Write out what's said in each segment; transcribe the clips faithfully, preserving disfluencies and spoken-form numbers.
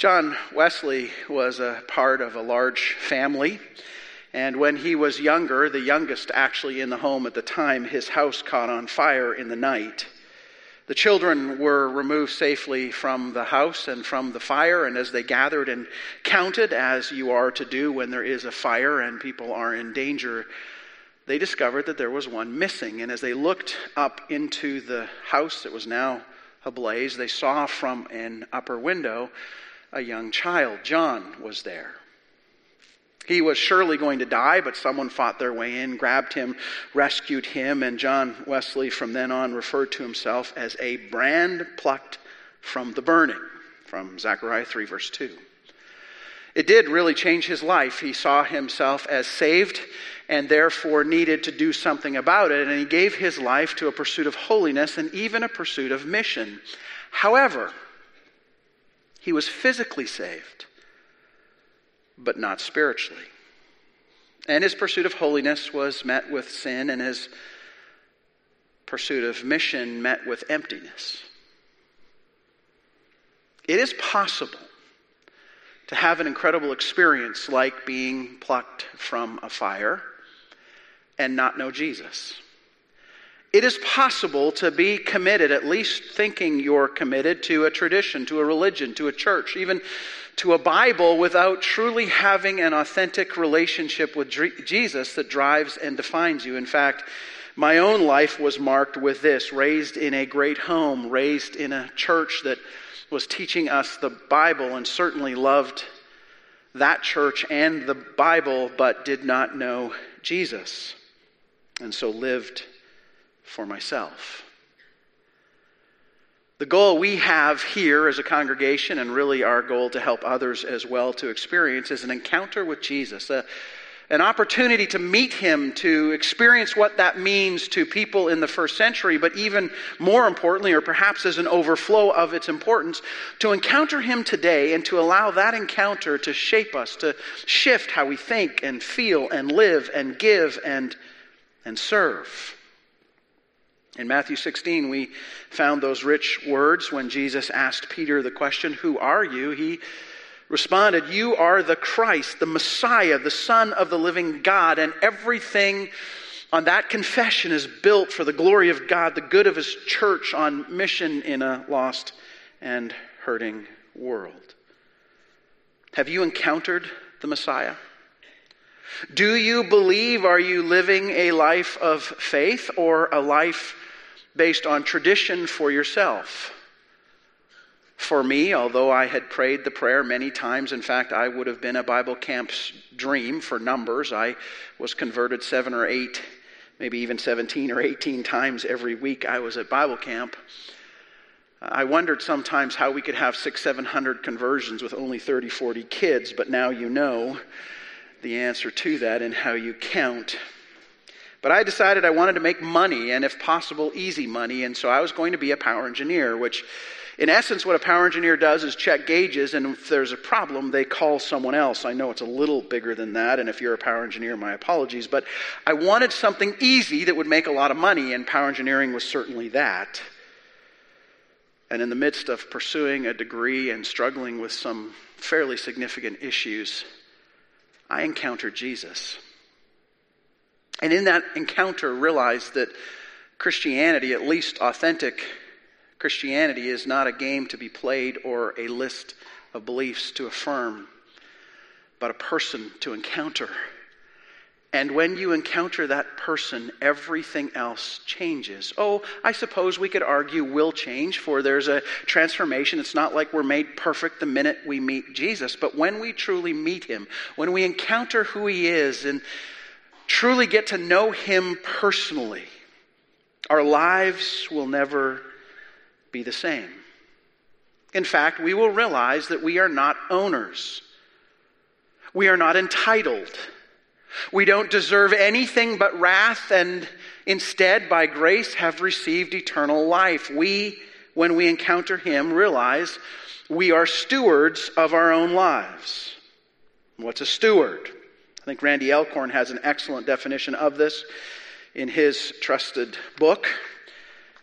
John Wesley was a part of a large family, and when he was younger, the youngest actually in the home at the time, his house caught on fire in the night. The children were removed safely from the house and from the fire, and as they gathered and counted, as you are to do when there is a fire and people are in danger, they discovered that there was one missing. And as they looked up into the house that was now ablaze, they saw from an upper window a young child. John was there. He was surely going to die, but someone fought their way in, grabbed him, rescued him, and John Wesley from then on referred to himself as a brand plucked from the burning, from Zechariah three verse two. It did really change his life. He saw himself as saved and therefore needed to do something about it, and he gave his life to a pursuit of holiness and even a pursuit of mission. However, he was physically saved, but not spiritually. And his pursuit of holiness was met with sin, and his pursuit of mission met with emptiness. It is possible to have an incredible experience like being plucked from a fire and not know Jesus. It is possible to be committed, at least thinking you're committed, to a tradition, to a religion, to a church, even to a Bible, without truly having an authentic relationship with Jesus that drives and defines you. In fact, my own life was marked with this: raised in a great home, raised in a church that was teaching us the Bible and certainly loved that church and the Bible, but did not know Jesus, and so lived for myself. The goal we have here as a congregation, and really our goal to help others as well to experience, is an encounter with Jesus, a, an opportunity to meet him, to experience what that means to people in the first century, but even more importantly, or perhaps as an overflow of its importance, to encounter him today and to allow that encounter to shape us, to shift how we think and feel and live and give and, and serve. In Matthew sixteen, we found those rich words when Jesus asked Peter the question, "Who are you?" He responded, "You are the Christ, the Messiah, the Son of the living God." And everything on that confession is built for the glory of God, the good of his church, on mission in a lost and hurting world. Have you encountered the Messiah? Do you believe? Are you living a life of faith or a life based on tradition for yourself? For me, although I had prayed the prayer many times, in fact, I would have been a Bible camp's dream for numbers. I was converted seven or eight, maybe even seventeen or eighteen times every week I was at Bible camp. I wondered sometimes how we could have six, seven hundred conversions with only thirty, forty kids, but now you know the answer to that and how you count. But I decided I wanted to make money, and if possible, easy money, and so I was going to be a power engineer, which in essence what a power engineer does is check gauges, and if there's a problem, they call someone else. I know it's a little bigger than that, and if you're a power engineer, my apologies, but I wanted something easy that would make a lot of money, and power engineering was certainly that. And in the midst of pursuing a degree and struggling with some fairly significant issues, I encountered Jesus. And in that encounter, realized that Christianity, at least authentic Christianity, is not a game to be played or a list of beliefs to affirm, but a person to encounter. And when you encounter that person, everything else changes. Oh, I suppose we could argue will change, for there's a transformation. It's not like we're made perfect the minute we meet Jesus. But when we truly meet him, when we encounter who he is and truly get to know him personally, our lives will never be the same. In fact, we will realize that we are not owners. We are not entitled. We don't deserve anything but wrath, and instead, by grace, have received eternal life. We, when we encounter him, realize we are stewards of our own lives. What's a steward? I think Randy Elkhorn has an excellent definition of this in his trusted book.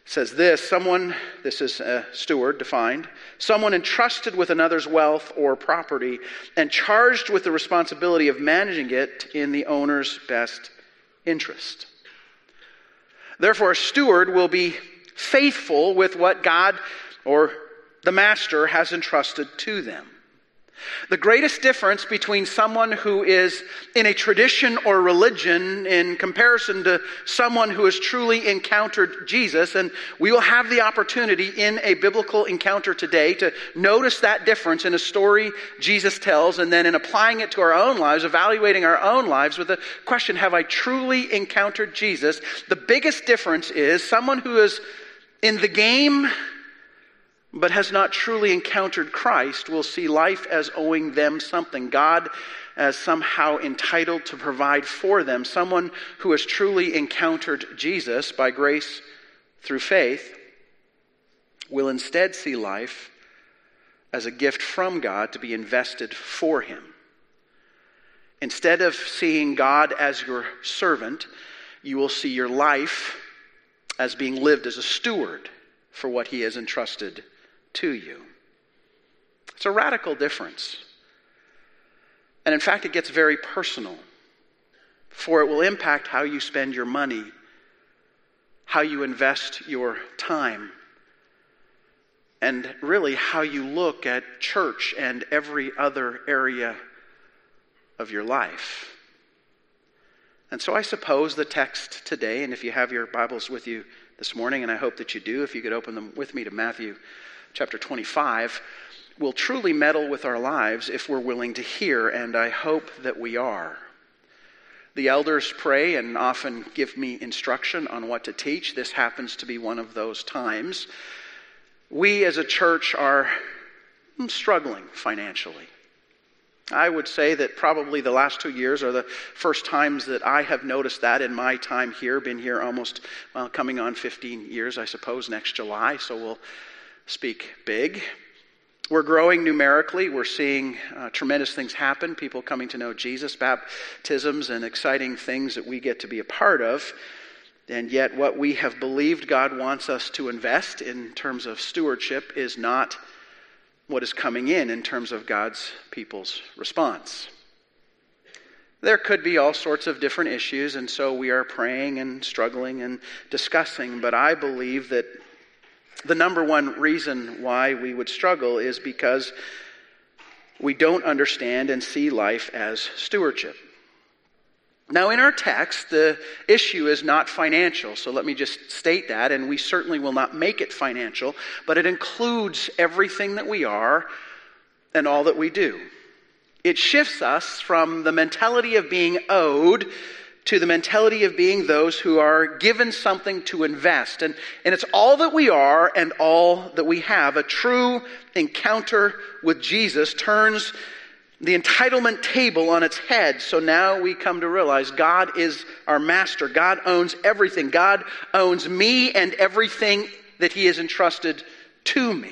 says this, someone, this is a steward defined, someone entrusted with another's wealth or property and charged with the responsibility of managing it in the owner's best interest. Therefore, a steward will be faithful with what God or the master has entrusted to them. The greatest difference between someone who is in a tradition or religion in comparison to someone who has truly encountered Jesus, and we will have the opportunity in a biblical encounter today to notice that difference in a story Jesus tells, and then in applying it to our own lives, evaluating our own lives with the question, have I truly encountered Jesus? The biggest difference is someone who is in the game but has not truly encountered Christ will see life as owing them something. God as somehow entitled to provide for them. Someone who has truly encountered Jesus by grace through faith will instead see life as a gift from God to be invested for him. Instead of seeing God as your servant, you will see your life as being lived as a steward for what he has entrusted to you. It's a radical difference. And in fact, it gets very personal, for it will impact how you spend your money, how you invest your time, and really how you look at church and every other area of your life. And so I suppose the text today, and if you have your Bibles with you this morning, and I hope that you do, if you could open them with me to Matthew chapter twenty-five, will truly meddle with our lives if we're willing to hear, and I hope that we are. The elders pray and often give me instruction on what to teach. This happens to be one of those times. We as a church are struggling financially. I would say that probably the last two years are the first times that I have noticed that in my time here. Been here almost, well, coming on fifteen years, I suppose, next July, so we'll speak big. We're growing numerically. We're seeing uh, tremendous things happen, people coming to know Jesus, baptisms, and exciting things that we get to be a part of. And yet what we have believed God wants us to invest in terms of stewardship is not what is coming in in terms of God's people's response. There could be all sorts of different issues, and so we are praying and struggling and discussing, but I believe that the number one reason why we would struggle is because we don't understand and see life as stewardship. Now, in our text, the issue is not financial, so let me just state that, and we certainly will not make it financial, but it includes everything that we are and all that we do. It shifts us from the mentality of being owed to the mentality of being those who are given something to invest. And, and it's all that we are and all that we have. A true encounter with Jesus turns the entitlement table on its head. So now we come to realize God is our master. God owns everything. God owns me and everything that he has entrusted to me.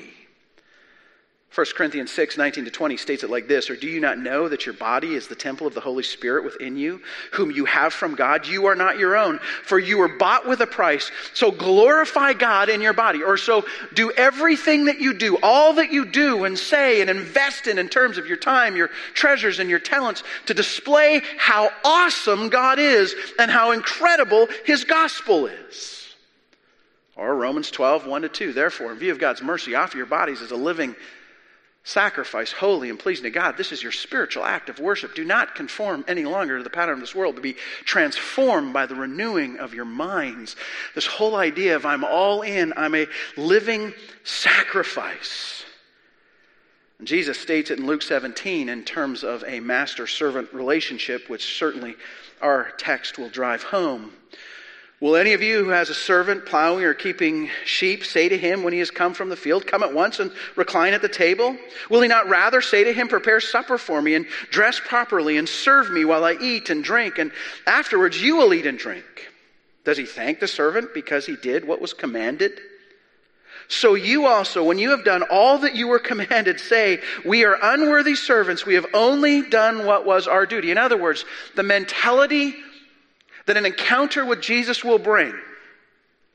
First Corinthians six, nineteen to twenty states it like this, or do you not know that your body is the temple of the Holy Spirit within you, whom you have from God? You are not your own, for you were bought with a price. So glorify God in your body. Or so do everything that you do, all that you do and say and invest in in terms of your time, your treasures and your talents to display how awesome God is and how incredible his gospel is. Or Romans twelve, one to two, therefore, in view of God's mercy, offer your bodies as a living sacrifice, holy and pleasing to God. This is your spiritual act of worship. Do not conform any longer to the pattern of this world, but be transformed by the renewing of your minds. This whole idea of I'm all in, I'm a living sacrifice. And Jesus states it in Luke seventeen in terms of a master-servant relationship, which certainly our text will drive home. Will any of you who has a servant plowing or keeping sheep say to him when he has come from the field, come at once and recline at the table? Will he not rather say to him, prepare supper for me and dress properly and serve me while I eat and drink, and afterwards you will eat and drink? Does he thank the servant because he did what was commanded? So you also, when you have done all that you were commanded, say, we are unworthy servants. We have only done what was our duty. In other words, the mentality that an encounter with Jesus will bring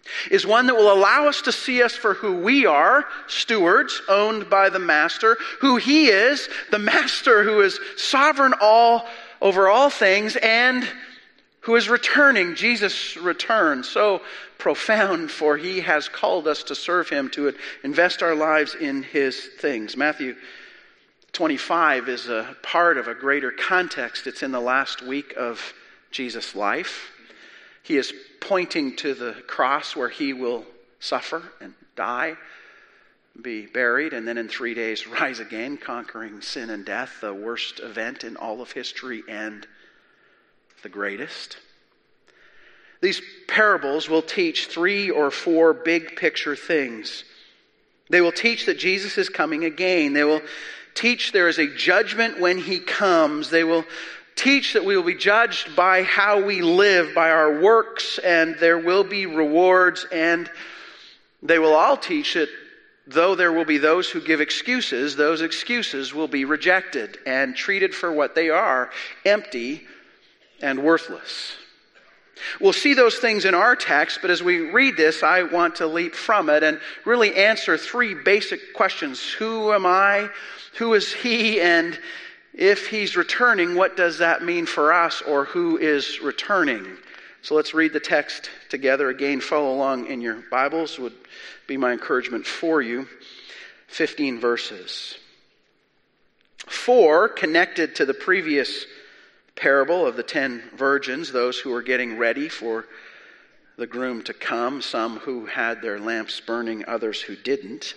is one that will allow us to see us for who we are, stewards owned by the Master, who He is, the Master who is sovereign all over all things, and who is returning. Jesus returns, so profound, for He has called us to serve Him, to invest our lives in His things. Matthew twenty-five is a part of a greater context. It's in the last week of Jesus' life. He is pointing to the cross where He will suffer and die, be buried, and then in three days rise again, conquering sin and death, the worst event in all of history and the greatest. These parables will teach three or four big picture things. They will teach that Jesus is coming again. They will teach there is a judgment when He comes. They will teach that we will be judged by how we live, by our works, and there will be rewards. And they will all teach that though there will be those who give excuses, those excuses will be rejected and treated for what they are, empty and worthless. We'll see those things in our text, but as we read this, I want to leap from it and really answer three basic questions. Who am I? Who is He? And if He's returning, what does that mean for us, or who is returning? So let's read the text together. Again, follow along in your Bibles would be my encouragement for you. fifteen verses. Four, connected to the previous parable of the ten virgins, those who were getting ready for the groom to come, some who had their lamps burning, others who didn't.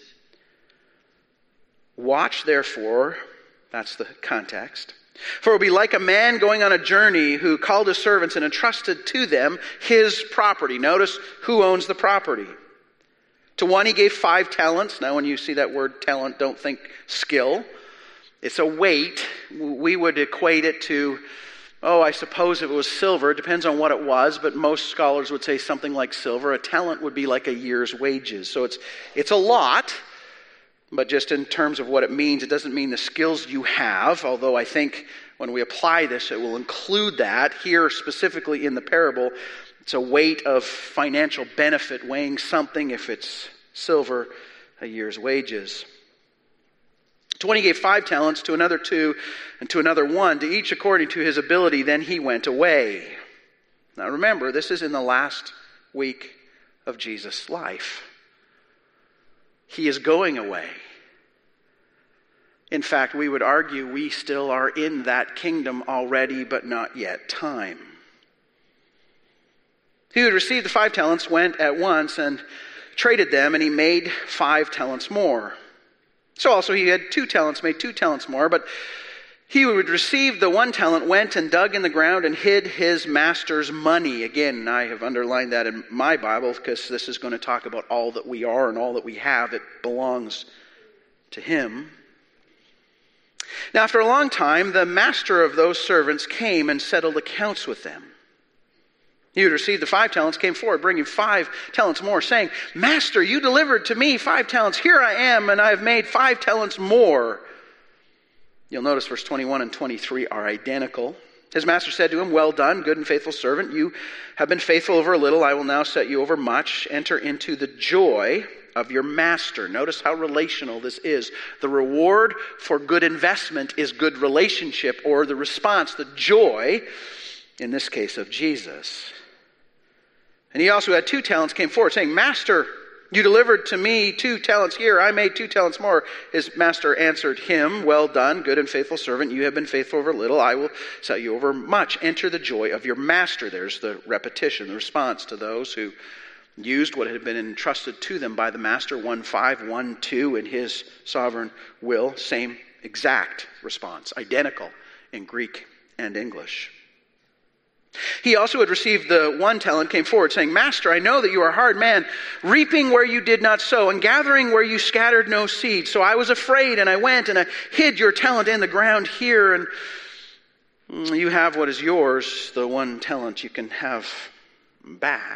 Watch, therefore, that's the context. For it will be like a man going on a journey who called his servants and entrusted to them his property. Notice who owns the property. To one he gave five talents. Now when you see that word talent, don't think skill. It's a weight. We would equate it to, oh, I suppose if it was silver, it depends on what it was, but most scholars would say something like silver. A talent would be like a year's wages. So it's it's a lot. But just in terms of what it means, it doesn't mean the skills you have, although I think when we apply this, it will include that. Here, specifically in the parable, it's a weight of financial benefit, weighing something, if it's silver, a year's wages. To one he gave five talents, to another two, and to another one, to each according to his ability. Then he went away. Now remember, this is in the last week of Jesus' life. He is going away. In fact, we would argue we still are in that kingdom already, but not yet time. He who had received the five talents went at once and traded them, and he made five talents more. So also he had two talents, made two talents more, but he who had received the one talent went and dug in the ground and hid his master's money. Again, I have underlined that in my Bible because this is going to talk about all that we are and all that we have. It belongs to him. Now, after a long time, the master of those servants came and settled accounts with them. He who had received the five talents came forward, bringing five talents more, saying, Master, you delivered to me five talents. Here I am, and I have made five talents more. You'll notice verse twenty-one and twenty-three are identical. His master said to him, Well done, good and faithful servant. You have been faithful over a little. I will now set you over much. Enter into the joy of your master. Notice how relational this is. The reward for good investment is good relationship, or the response, the joy, in this case of Jesus. And he also had two talents, came forward, saying, Master, you delivered to me two talents. Here, I made two talents more. His master answered him, Well done, good and faithful servant. You have been faithful over little. I will set you over much. Enter the joy of your master. There's the repetition, the response to those who used what had been entrusted to them by the master. One five, one two in his sovereign will. Same exact response, identical in Greek and English. He also had received the one talent, came forward, saying, Master, I know that you are a hard man, reaping where you did not sow, and gathering where you scattered no seed. So I was afraid, and I went, and I hid your talent in the ground here, and you have what is yours, the one talent you can have back.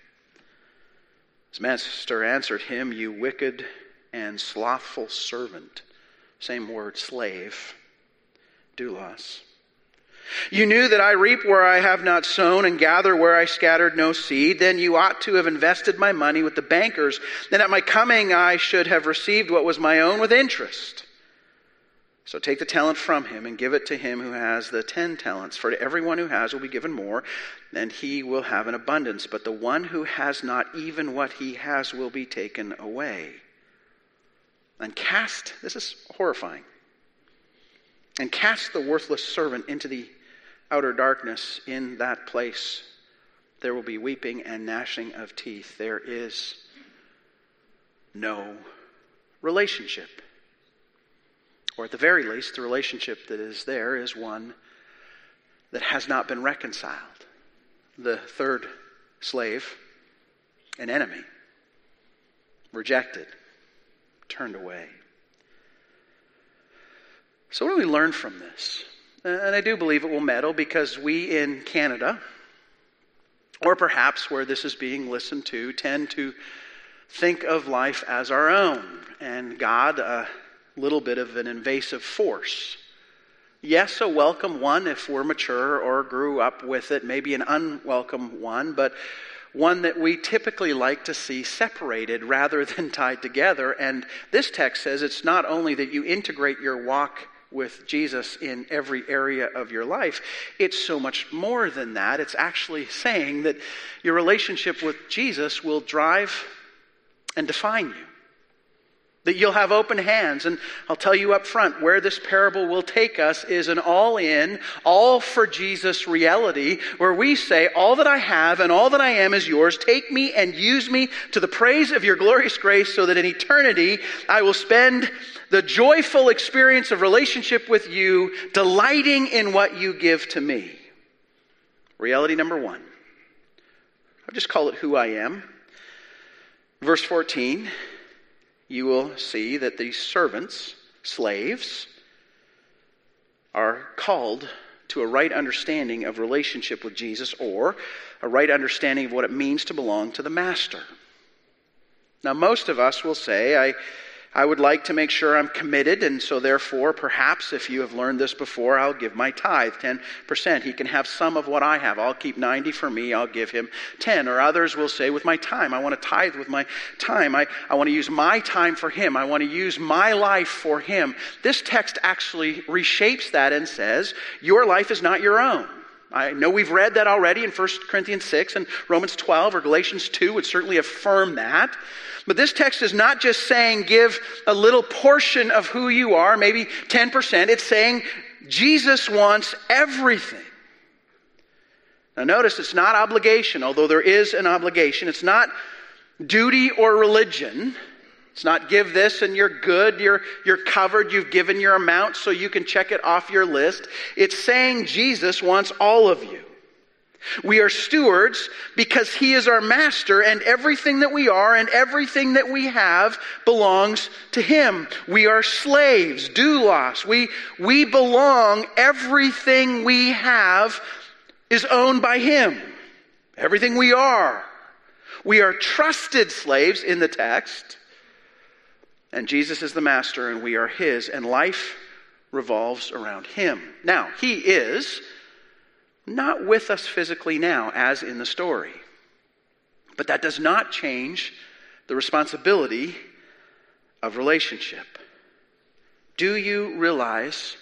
His master answered him, You wicked and slothful servant. Same word, slave, doulos. You knew that I reap where I have not sown and gather where I scattered no seed. Then you ought to have invested my money with the bankers. Then at my coming I should have received what was my own with interest. So take the talent from him and give it to him who has the ten talents. For to everyone who has will be given more, and he will have an abundance. But the one who has not, even what he has will be taken away. And cast, this is horrifying, and cast the worthless servant into the outer darkness. In that place there will be weeping and gnashing of teeth. There is no relationship. Or at the very least, the relationship that is there is one that has not been reconciled. The third slave, an enemy, rejected, turned away. So what do we learn from this? And I do believe it will meddle because we in Canada, or perhaps where this is being listened to, tend to think of life as our own, and God a little bit of an invasive force. Yes, a welcome one if we're mature or grew up with it, maybe an unwelcome one, but one that we typically like to see separated rather than tied together. And this text says it's not only that you integrate your walk with Jesus in every area of your life, it's so much more than that. It's actually saying that your relationship with Jesus will drive and define you. That you'll have open hands. And I'll tell you up front, where this parable will take us is an all-in, all-for-Jesus reality, where we say, all that I have and all that I am is yours. Take me and use me to the praise of your glorious grace, so that in eternity I will spend the joyful experience of relationship with you, delighting in what you give to me. Reality number one. I'll just call it who I am. Verse fourteen. You will see that these servants, slaves, are called to a right understanding of relationship with Jesus, or a right understanding of what it means to belong to the master. Now, most of us will say, I, I would like to make sure I'm committed, and so therefore, perhaps if you have learned this before, I'll give my tithe, ten percent. He can have some of what I have. I'll keep ninety for me, I'll give him ten. Or others will say, with my time, I want to tithe with my time. I, I want to use my time for him. I want to use my life for him. This text actually reshapes that and says, your life is not your own. I know we've read that already in First Corinthians six and Romans twelve, or Galatians two would certainly affirm that. But this text is not just saying give a little portion of who you are, maybe ten percent. It's saying Jesus wants everything. Now notice, it's not obligation, although there is an obligation. It's not duty or religion. It's not give this and you're good, you're, you're covered, you've given your amount so you can check it off your list. It's saying Jesus wants all of you. We are stewards because he is our master, and everything that we are and everything that we have belongs to him. We are slaves, doulos. We, we belong. Everything we have is owned by him. Everything we are. We are trusted slaves in the text. And Jesus is the master and we are his, and life revolves around him. Now, he is not with us physically now, as in the story. But that does not change the responsibility of relationship. Do you realize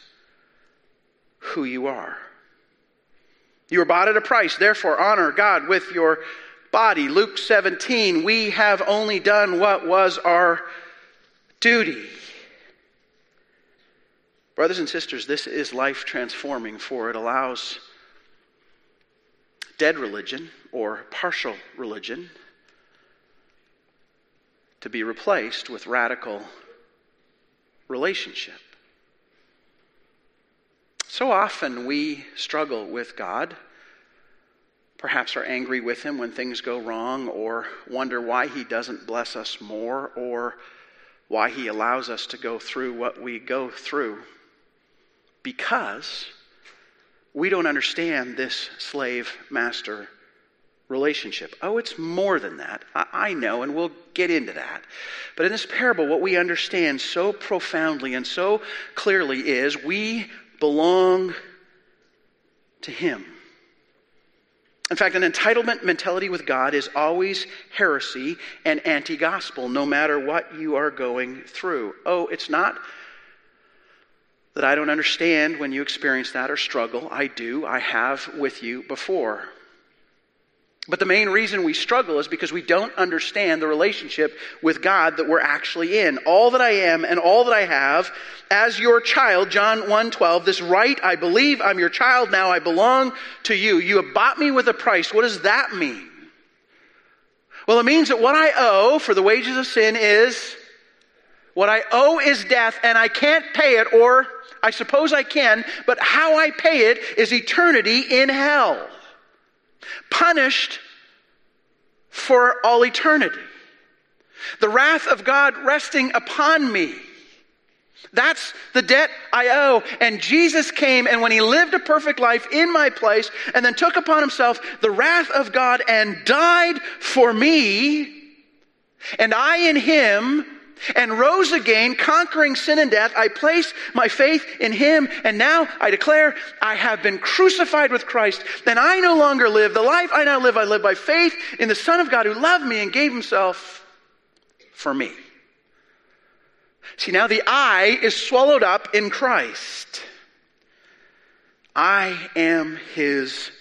who you are? You are bought at a price, therefore honor God with your body. Luke seventeen, we have only done what was our duty. Brothers and sisters, this is life transforming, for it allows dead religion or partial religion to be replaced with radical relationship. So often we struggle with God, perhaps are angry with him when things go wrong, or wonder why he doesn't bless us more, or why he allows us to go through what we go through, because we don't understand this slave-master relationship. Oh, it's more than that. I, I know, and we'll get into that. But in this parable, what we understand so profoundly and so clearly is we belong to him. In fact, an entitlement mentality with God is always heresy and anti-gospel, no matter what you are going through. Oh, it's not that I don't understand when you experience that or struggle. I do. I have with you before. But the main reason we struggle is because we don't understand the relationship with God that we're actually in. All that I am and all that I have as your child, John one twelve, this right, I believe I'm your child, now I belong to you. You have bought me with a price. What does that mean? Well, it means that what I owe for the wages of sin is, what I owe is death, and I can't pay it, or I suppose I can, but how I pay it is eternity in hell. Punished for all eternity. The wrath of God resting upon me. That's the debt I owe. And Jesus came, and when he lived a perfect life in my place, and then took upon himself the wrath of God and died for me, and I in him, and rose again, conquering sin and death, I place my faith in him, and now I declare I have been crucified with Christ. Then I no longer live. The life I now live, I live by faith in the Son of God who loved me and gave himself for me. See, now the I is swallowed up in Christ. I am his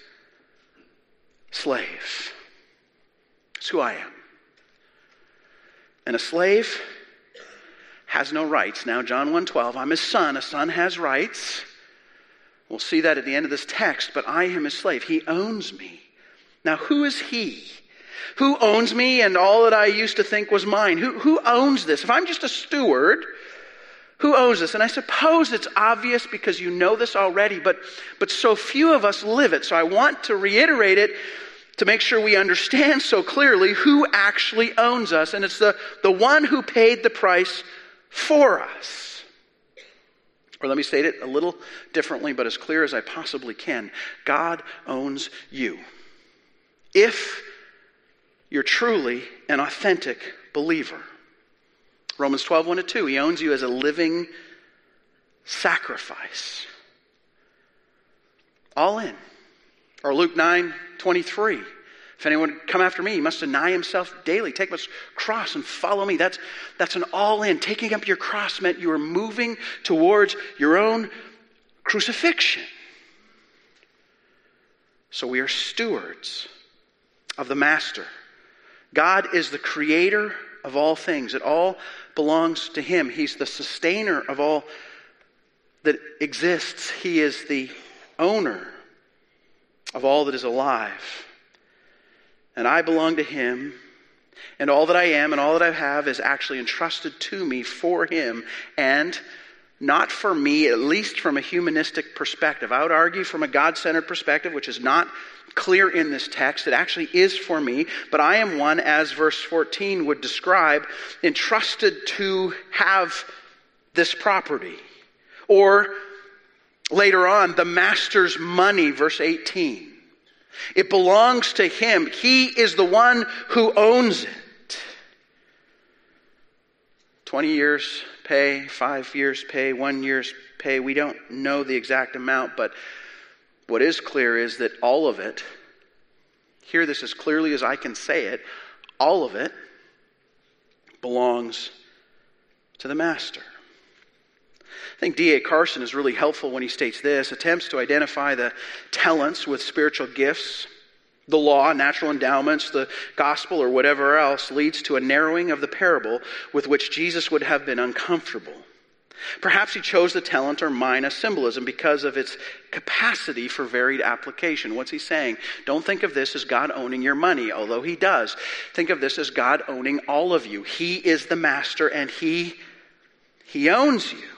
slave. That's who I am. And a slave has no rights. Now, John one twelve, I'm his son. A son has rights. We'll see that at the end of this text, but I am his slave. He owns me. Now, who is he? Who owns me and all that I used to think was mine? Who, who owns this? If I'm just a steward, who owns this? And I suppose it's obvious because you know this already, but, but so few of us live it. So I want to reiterate it to make sure we understand so clearly who actually owns us. And it's the, the one who paid the price for us. Or let me state it a little differently, but as clear as I possibly can. God owns you. If you're truly an authentic believer. Romans twelve, one to two. He owns you as a living sacrifice. All in. Or Luke nine, twenty-three. If anyone would come after me, he must deny himself daily. Take his cross and follow me. That's, that's an all-in. Taking up your cross meant you were moving towards your own crucifixion. So we are stewards of the Master. God is the creator of all things. It all belongs to him. He's the sustainer of all that exists. He is the owner of all that is alive. And I belong to him, and all that I am and all that I have is actually entrusted to me for him, and not for me, at least from a humanistic perspective. I would argue from a God-centered perspective, which is not clear in this text. It actually is for me, but I am one, as verse fourteen would describe, entrusted to have this property. Or later on, the master's money, verse eighteen. It belongs to him. He is the one who owns it. twenty years pay, five years pay, one year's pay. We don't know the exact amount, but what is clear is that all of it, hear this as clearly as I can say it, all of it belongs to the Master. I think D A Carson is really helpful when he states this. Attempts to identify the talents with spiritual gifts, the law, natural endowments, the gospel, or whatever else leads to a narrowing of the parable with which Jesus would have been uncomfortable. Perhaps he chose the talent or mina symbolism because of its capacity for varied application. What's he saying? Don't think of this as God owning your money, although he does. Think of this as God owning all of you. He is the master and he, he owns you.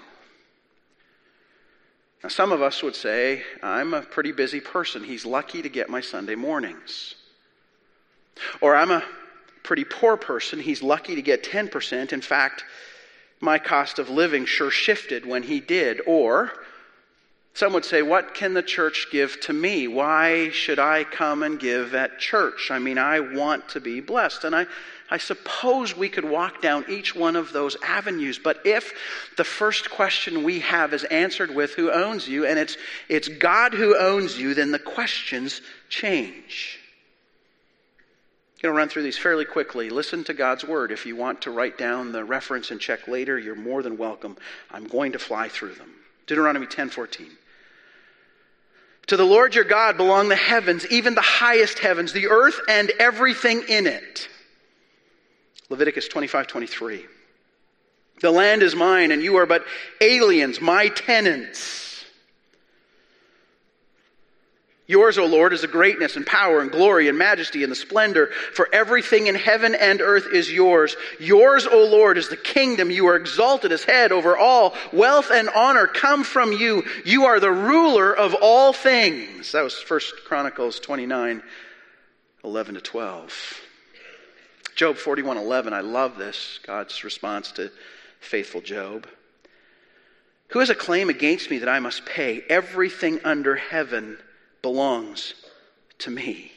Now, some of us would say, I'm a pretty busy person. He's lucky to get my Sunday mornings. Or I'm a pretty poor person. He's lucky to get ten percent. In fact, my cost of living sure shifted when he did. Or some would say, what can the church give to me? Why should I come and give at church? I mean, I want to be blessed. And I, I suppose we could walk down each one of those avenues, but if the first question we have is answered with who owns you, and it's, it's God who owns you, then the questions change. I'm going to run through these fairly quickly. Listen to God's word. If you want to write down the reference and check later, you're more than welcome. I'm going to fly through them. Deuteronomy ten fourteen. To the Lord your God belong the heavens, even the highest heavens, the earth and everything in it. Leviticus twenty-five twenty-three. The land is mine, and you are but aliens, my tenants. Yours, O Lord, is the greatness and power and glory and majesty and the splendor, for everything in heaven and earth is yours. Yours, O Lord, is the kingdom. You are exalted as head over all. Wealth and honor come from you. You are the ruler of all things. That was First Chronicles twenty-nine, eleven to twelve. Job forty-one eleven, I love this, God's response to faithful Job. Who has a claim against me that I must pay? Everything under heaven belongs to me.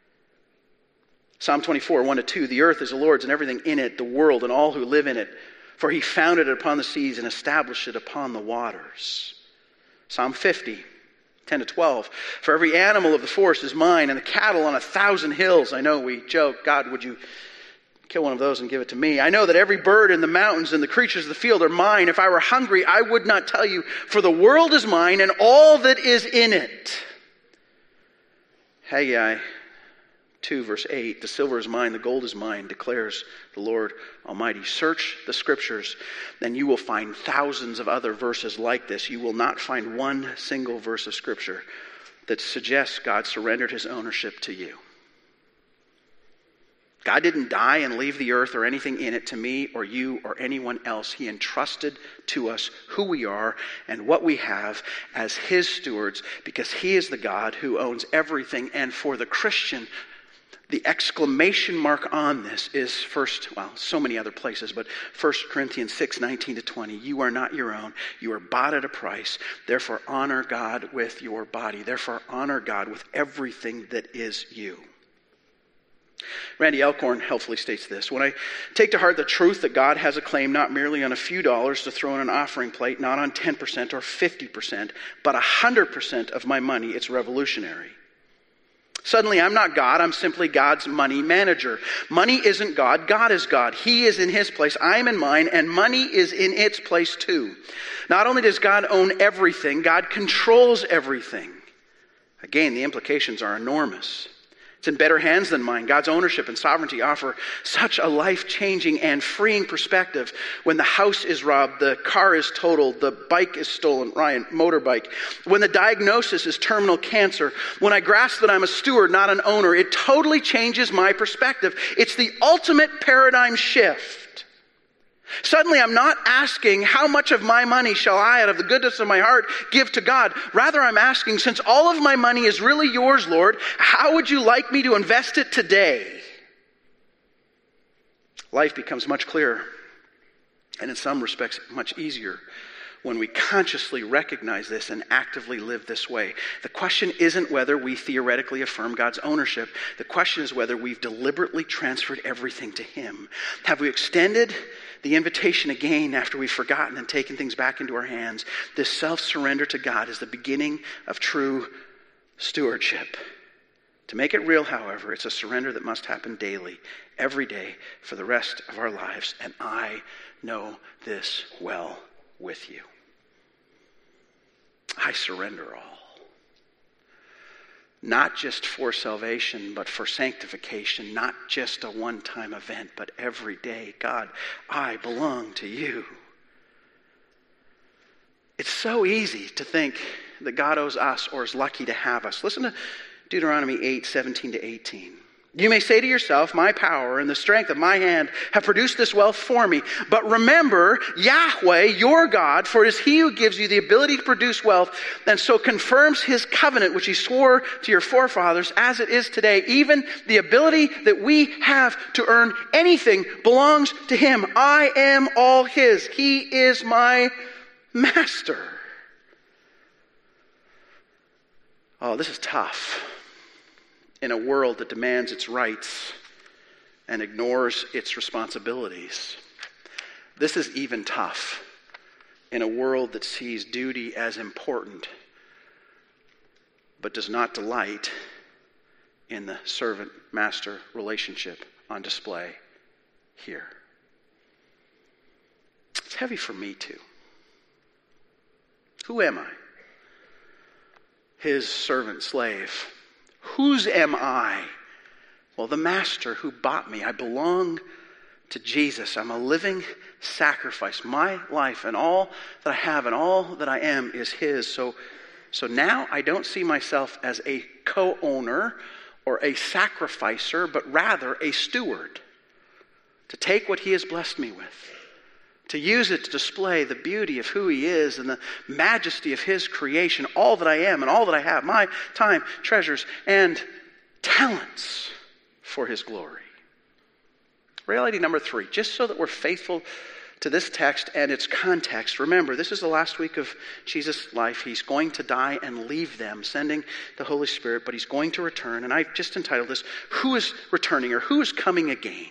Psalm twenty-four, one to two, the earth is the Lord's and everything in it, the world and all who live in it. For he founded it upon the seas and established it upon the waters. Psalm fifty, ten to twelve, for every animal of the forest is mine and the cattle on a thousand hills. I know we joke, God, would you kill one of those and give it to me? I know that every bird in the mountains and the creatures of the field are mine. If I were hungry, I would not tell you, for the world is mine and all that is in it. Haggai two verse eight, the silver is mine, the gold is mine, declares the Lord Almighty. Search the scriptures, then you will find thousands of other verses like this. You will not find one single verse of scripture that suggests God surrendered his ownership to you. God didn't die and leave the earth or anything in it to me or you or anyone else. He entrusted to us who we are and what we have as his stewards, because he is the God who owns everything. And for the Christian, the exclamation mark on this is first, well, so many other places, but First Corinthians six, nineteen to twenty. You are not your own. You are bought at a price. Therefore honor God with your body. Therefore honor God with everything that is you. Randy Elkhorn helpfully states this: when I take to heart the truth that God has a claim not merely on a few dollars to throw in an offering plate, not on ten percent or fifty percent, but one hundred percent of my money, it's revolutionary. Suddenly, I'm not God. I'm simply God's money manager. Money isn't God. God is God. He is in his place. I'm in mine, and money is in its place too. Not only does God own everything, God controls everything. Again, the implications are enormous. It's in better hands than mine. God's ownership and sovereignty offer such a life-changing and freeing perspective. When the house is robbed, the car is totaled, the bike is stolen, Ryan, motorbike. When the diagnosis is terminal cancer, when I grasp that I'm a steward, not an owner, it totally changes my perspective. It's the ultimate paradigm shift. Suddenly, I'm not asking, how much of my money shall I, out of the goodness of my heart, give to God? Rather, I'm asking, since all of my money is really yours, Lord, how would you like me to invest it today? Life becomes much clearer, and in some respects, much easier when we consciously recognize this and actively live this way. The question isn't whether we theoretically affirm God's ownership. The question is whether we've deliberately transferred everything to him. Have we extended the invitation again after we've forgotten and taken things back into our hands? This self-surrender to God is the beginning of true stewardship. To make it real, however, it's a surrender that must happen daily, every day, for the rest of our lives. And I know this well with you. I surrender all. Not just for salvation, but for sanctification. Not just a one-time event, but every day. God, I belong to you. It's so easy to think that God owes us or is lucky to have us. Listen to Deuteronomy eight, seventeen to eighteen. You may say to yourself, my power and the strength of my hand have produced this wealth for me. But remember Yahweh, your God, for it is he who gives you the ability to produce wealth and so confirms his covenant, which he swore to your forefathers as it is today. Even the ability that we have to earn anything belongs to him. I am all his. He is my master. Oh, this is tough. In a world that demands its rights and ignores its responsibilities. This is even tough in a world that sees duty as important, but does not delight in the servant-master relationship on display here. It's heavy for me too. Who am I? His servant slave. Whose am I? Well, the master who bought me. I belong to Jesus. I'm a living sacrifice. My life and all that I have and all that I am is his. So, so now I don't see myself as a co-owner or a sacrificer, but rather a steward. To take what he has blessed me with, to use it to display the beauty of who he is and the majesty of his creation, all that I am and all that I have, my time, treasures, and talents for his glory. Reality number three, just so that we're faithful to this text and its context. Remember, this is the last week of Jesus' life. He's going to die and leave them, sending the Holy Spirit, but he's going to return. And I've just entitled this, Who is Returning, or Who is Coming Again?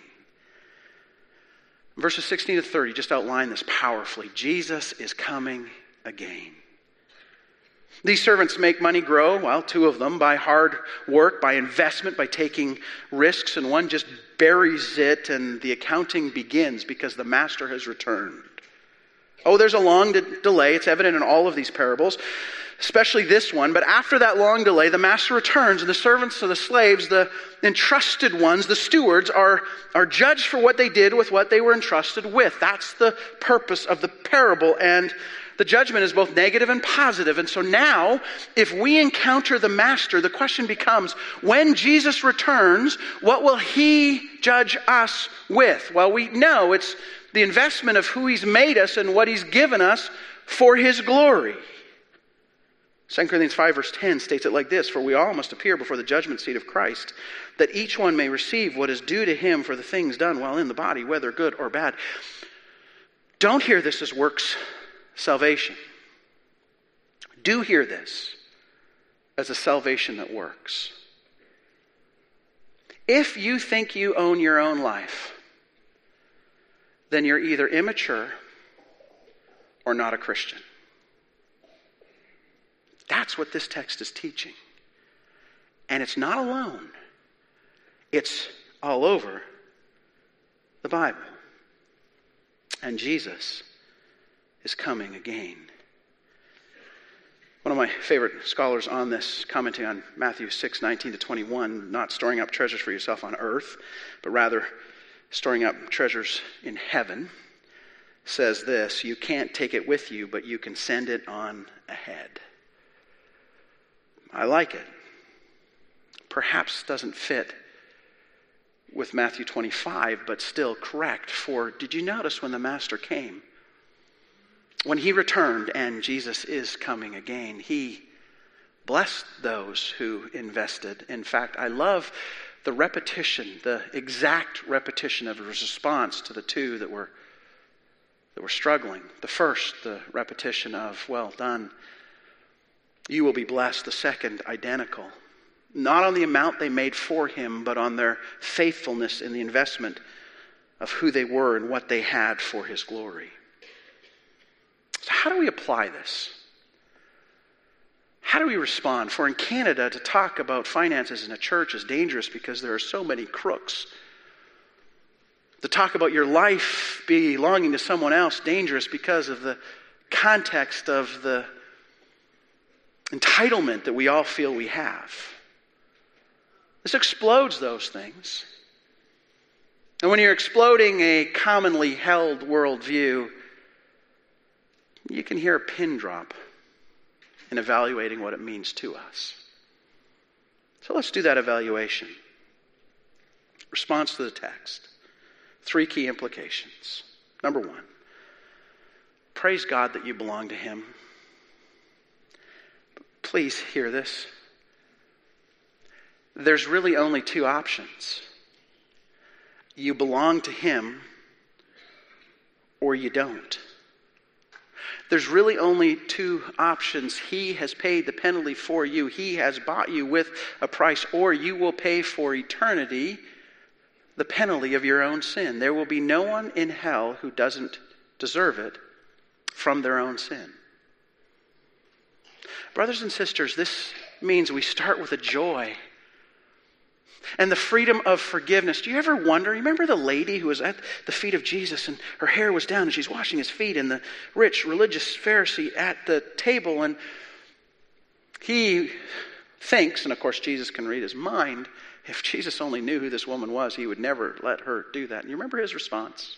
Verses sixteen to thirty just outline this powerfully. Jesus is coming again. These servants make money grow, well, two of them, by hard work, by investment, by taking risks, and one just buries it and the accounting begins because the master has returned. Oh, there's a long de- delay. It's evident in all of these parables, especially this one. But after that long delay, the master returns, and the servants or the slaves, the entrusted ones, the stewards, are, are judged for what they did with what they were entrusted with. That's the purpose of the parable, and the judgment is both negative and positive. And so now, if we encounter the master, the question becomes, when Jesus returns, what will he judge us with? Well, we know it's the investment of who he's made us and what he's given us for his glory. Second Corinthians five verse ten states it like this, For we all must appear before the judgment seat of Christ, that each one may receive what is due to him for the things done while in the body, whether good or bad. Don't hear this as works salvation. Do hear this as a salvation that works. If you think you own your own life, then you're either immature or not a Christian. That's what this text is teaching. And it's not alone. It's all over the Bible. And Jesus is coming again. One of my favorite scholars on this, commenting on Matthew six, nineteen to twenty-one, not storing up treasures for yourself on earth, but rather storing up treasures in heaven, says this, you can't take it with you, but you can send it on ahead. I like it. Perhaps doesn't fit with Matthew twenty-five, but still correct. For did you notice when the master came? When he returned, and Jesus is coming again, he blessed those who invested. In fact, I love the repetition, the exact repetition of his response to the two that were that were struggling. The first, the repetition of, well done, you will be blessed. The second, identical. Not on the amount they made for him, but on their faithfulness in the investment of who they were and what they had for his glory. So how do we apply this? How do we respond? For in Canada, to talk about finances in a church is dangerous because there are so many crooks. To talk about your life belonging to someone else, dangerous because of the context of the entitlement that we all feel we have. This explodes those things. And when you're exploding a commonly held worldview, you can hear a pin drop in evaluating what it means to us. So let's do that evaluation. Response to the text. Three key implications. Number one, praise God that you belong to him. Please hear this. There's really only two options. You belong to him or you don't. There's really only two options. He has paid the penalty for you. He has bought you with a price, or you will pay for eternity the penalty of your own sin. There will be no one in hell who doesn't deserve it from their own sin. Brothers and sisters, this means we start with a joy and the freedom of forgiveness. Do you ever wonder, you remember the lady who was at the feet of Jesus and her hair was down and she's washing his feet, and the rich religious Pharisee at the table, and he thinks, and of course Jesus can read his mind, if Jesus only knew who this woman was, he would never let her do that. And you remember his response?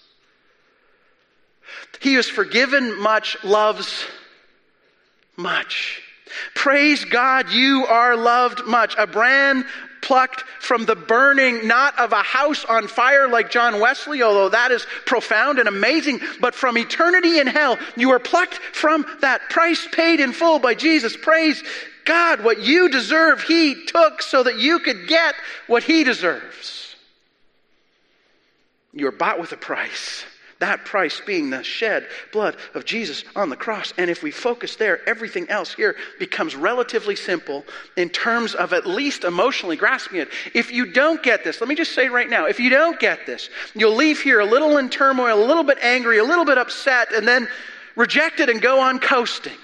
He who's forgiven much loves much. Praise God, you are loved much. A brand plucked from the burning, not of a house on fire like John Wesley, although that is profound and amazing, but from eternity in hell. You are plucked from that price paid in full by Jesus. Praise God, what you deserve, he took so that you could get what he deserves. You are bought with a price. That price being the shed blood of Jesus on the cross. And if we focus there, everything else here becomes relatively simple in terms of at least emotionally grasping it. If you don't get this, let me just say right now, if you don't get this, you'll leave here a little in turmoil, a little bit angry, a little bit upset, and then reject it and go on coasting.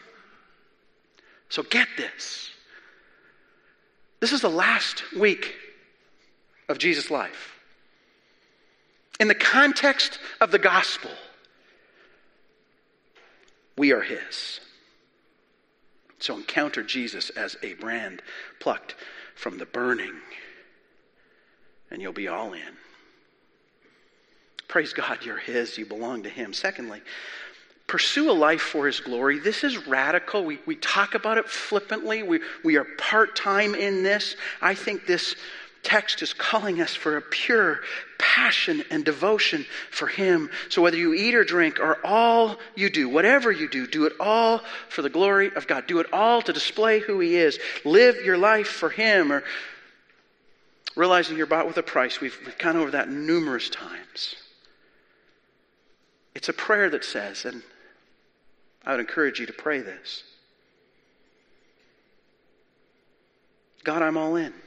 So get this. This is the last week of Jesus' life. In the context of the gospel, we are his. So encounter Jesus as a brand plucked from the burning, and you'll be all in. Praise God, you're his, you belong to him. Secondly, pursue a life for his glory. This is radical. We, we talk about it flippantly. We, we are part-time in this. I think this text is calling us for a pure passion and devotion for him. So whether you eat or drink or all you do, whatever you do, do it all for the glory of God. Do it all to display who he is. Live your life for him, or realizing you're bought with a price. We've, we've gone over that numerous times. It's a prayer that says, and I would encourage you to pray this: God, I'm all in.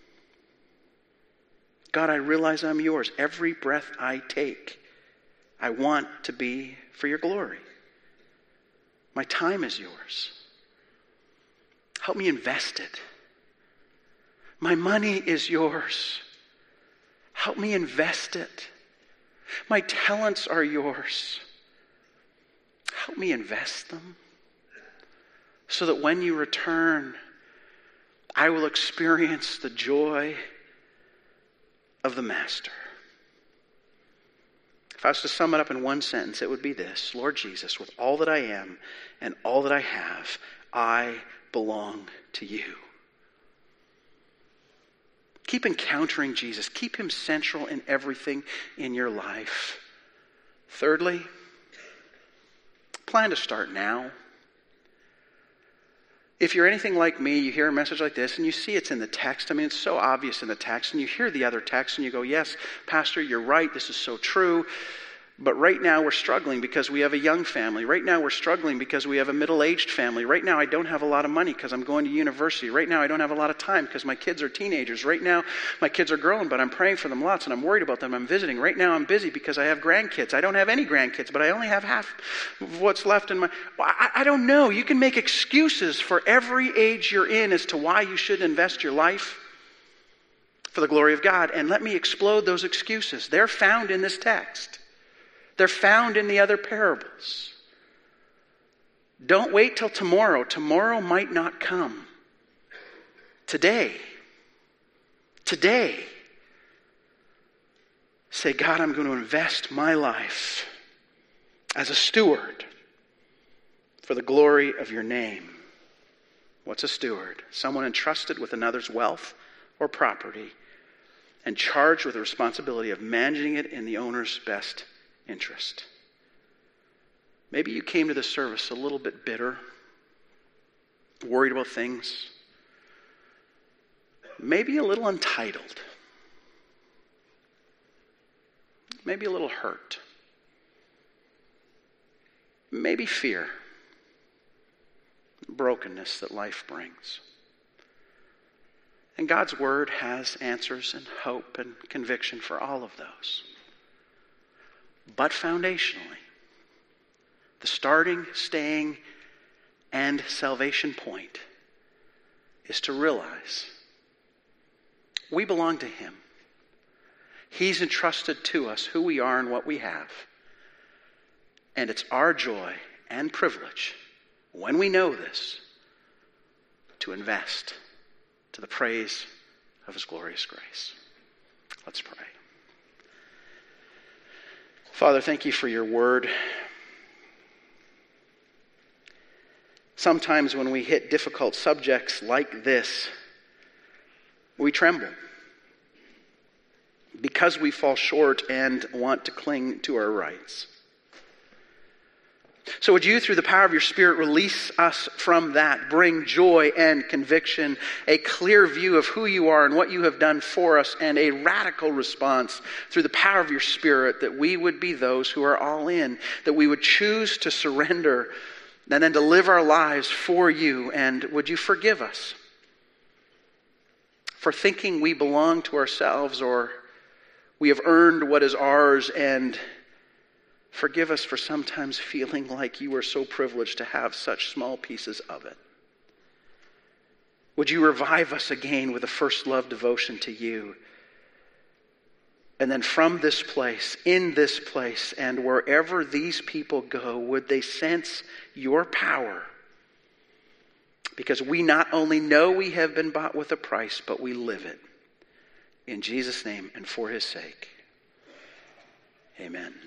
God, I realize I'm yours. Every breath I take, I want to be for your glory. My time is yours. Help me invest it. My money is yours. Help me invest it. My talents are yours. Help me invest them so that when you return, I will experience the joy of the Master. If I was to sum it up in one sentence, it would be this: Lord Jesus, with all that I am and all that I have, I belong to you. Keep encountering Jesus. Keep him central in everything in your life. Thirdly, plan to start now. If you're anything like me, you hear a message like this and you see it's in the text. I mean, it's so obvious in the text. And you hear the other text and you go, yes, Pastor, you're right. This is so true. But right now we're struggling because we have a young family. Right now we're struggling because we have a middle-aged family. Right now I don't have a lot of money because I'm going to university. Right now I don't have a lot of time because my kids are teenagers. Right now my kids are grown, but I'm praying for them lots and I'm worried about them. I'm visiting. Right now I'm busy because I have grandkids. I don't have any grandkids, but I only have half of what's left in my... Well, I, I don't know. You can make excuses for every age you're in as to why you should invest your life for the glory of God. And let me explode those excuses. They're found in this text. They're found in the other parables. Don't wait till tomorrow. Tomorrow might not come. Today. Today. Say, God, I'm going to invest my life as a steward for the glory of your name. What's a steward? Someone entrusted with another's wealth or property and charged with the responsibility of managing it in the owner's best interest. Maybe you came to this service a little bit bitter, worried about things, maybe a little entitled, maybe a little hurt, maybe fear, brokenness that life brings. And God's word has answers and hope and conviction for all of those. But foundationally, the starting, staying, and salvation point is to realize we belong to him. He's entrusted to us who we are and what we have. And it's our joy and privilege, when we know this, to invest to the praise of his glorious grace. Let's pray. Father, thank you for your word. Sometimes when we hit difficult subjects like this, we tremble because we fall short and want to cling to our rights. So would you, through the power of your Spirit, release us from that, bring joy and conviction, a clear view of who you are and what you have done for us, and a radical response through the power of your Spirit, that we would be those who are all in, that we would choose to surrender and then to live our lives for you. And would you forgive us for thinking we belong to ourselves or we have earned what is ours, and forgive us for sometimes feeling like you are so privileged to have such small pieces of it. Would you revive us again with a first love devotion to you? And then from this place, in this place, and wherever these people go, would they sense your power? Because we not only know we have been bought with a price, but we live it. In Jesus' name and for his sake. Amen.